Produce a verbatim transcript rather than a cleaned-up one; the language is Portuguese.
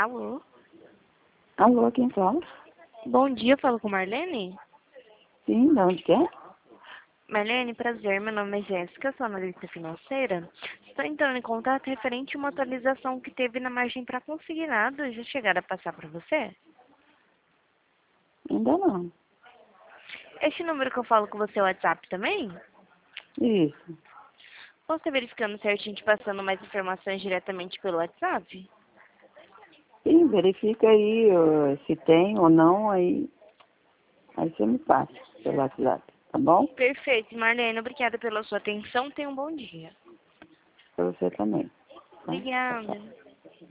Alô? Alô, quem fala? Bom dia, eu falo com Marlene? Sim, de onde que é? Marlene, prazer, meu nome é Jéssica, sou analista financeira. Estou entrando em contato referente a uma atualização que teve na margem para consignado. Já chegaram a passar para você? Ainda não. Este número que eu falo com você é o WhatsApp também? Isso. Posso estar verificando certinho, te passando mais informações diretamente pelo WhatsApp? Sim, verifica aí ó, se tem ou não, aí, aí você me passa pelo WhatsApp, tá bom? Perfeito, Marlene, obrigada pela sua atenção. Tenha um bom dia. Pra você também. Tá? Tchau, tchau. Obrigada.